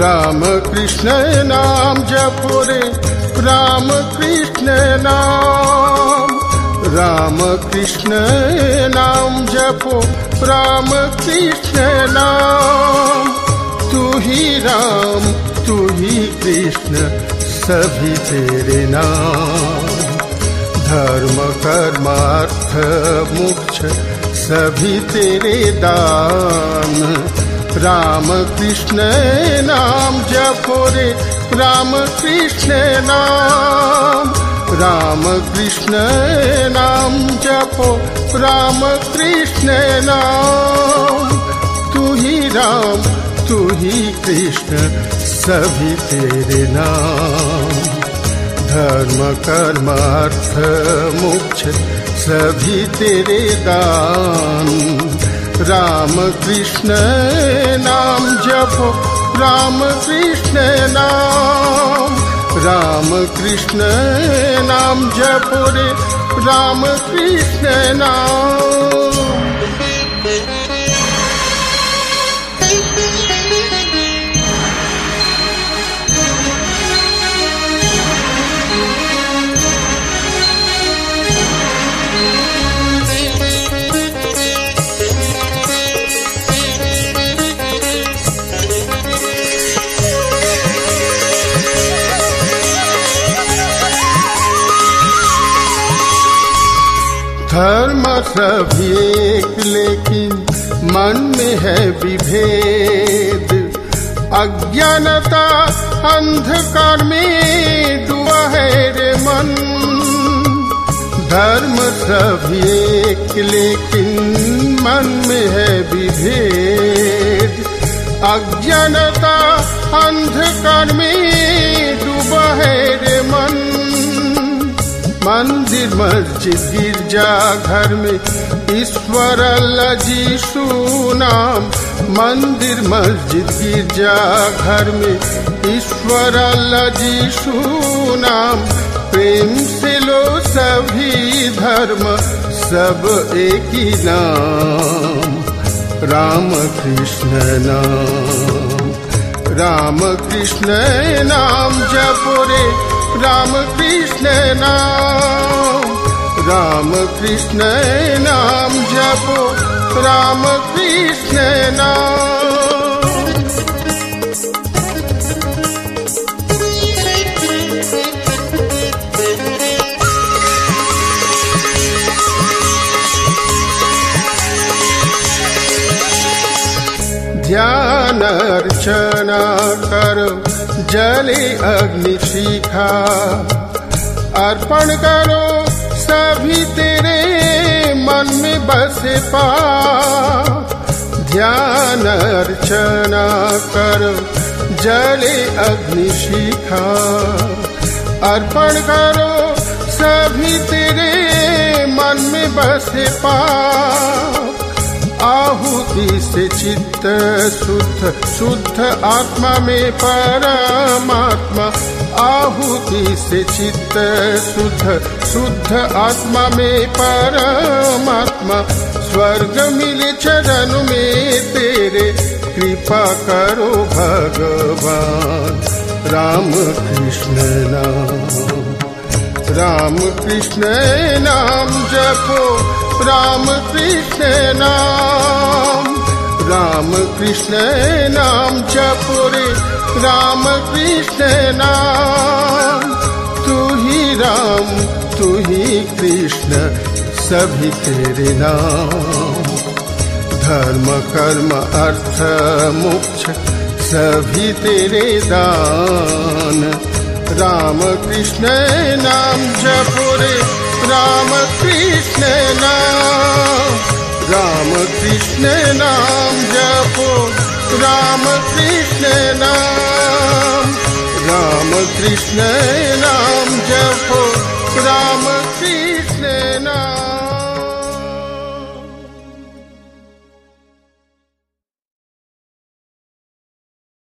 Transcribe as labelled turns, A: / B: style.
A: राम कृष्ण नाम जपो रे, राम कृष्ण नाम, राम कृष्ण नाम जपो, राम कृष्ण नाम। तू ही राम तू ही कृष्ण सभी तेरे नाम। धर्म कर्म अर्थ मोक्ष सभी तेरे दान। राम कृष्ण नाम जपो रे, राम कृष्ण नाम, राम कृष्ण नाम जपो, राम कृष्ण नाम। तू ही राम तू ही कृष्ण सभी तेरे नाम। धर्म कर्म अर्थ मोक्ष सभी तेरे दान। राम कृष्ण नाम जपो, राम कृष्ण नाम, राम कृष्ण नाम जपो रे, राम कृष्ण नाम। धर्म सभी एक लेकिन मन में है विभेद। अज्ञानता अंधकार में डूबा है रे मन। धर्म सभी एक लेकिन मन में है विभेद। अज्ञानता अंधकार में डूबा है रे मन। मंदिर मस्जिद गिरजा घर में ईश्वर अल्लाह यीशु नाम। मंदिर मस्जिद गिरजा घर में ईश्वर अल्लाह यीशु नाम। प्रेम से लो सभी धर्म सब एक ही नाम। राम कृष्ण नाम, राम कृष्ण नाम जपो रे, राम कृष्ण नाम, राम कृष्ण नाम जपो, राम कृष्ण नाम। ध्यान अर्चना करो जले अग्नि शिखा। अर्पण करो सभी तेरे मन में बसे पाप। ध्यान अर्चना करो जले अग्नि शिखा। अर्पण करो सभी तेरे मन में बसे पाप। आहुति से चित्त शुद्ध, शुद्ध आत्मा में परमात्मा। आहुति से चित्त शुद्ध, शुद्ध आत्मा में परमात्मा। स्वर्ग मिले चरण में तेरे, कृपा करो भगवान। राम कृष्ण नाम, राम कृष्ण नाम जपो, राम कृष्ण नाम, राम कृष्ण नाम जपो रे, राम कृष्ण नाम। तू ही राम तू ही कृष्ण सभी तेरे नाम। धर्म कर्म अर्थ मोक्ष सभी तेरे दान। राम कृष्ण नाम जपो रे, राम कृष्ण नाम, राम कृष्ण नाम जपो, राम कृष्ण